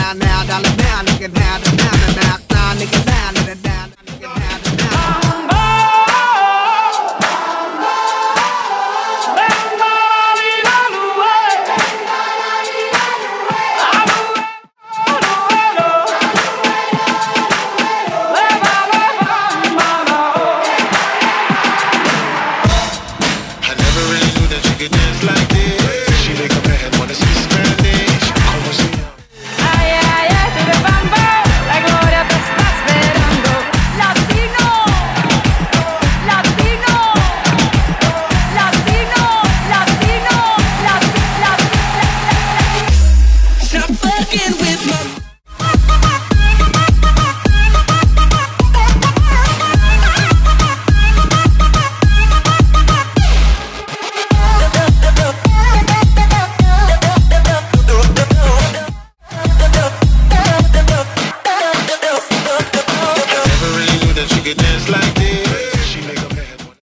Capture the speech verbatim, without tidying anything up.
down, now, dollar down, nigga down, down, down, down, down, nigga down, nigga down, nigga down, down, down. Dance like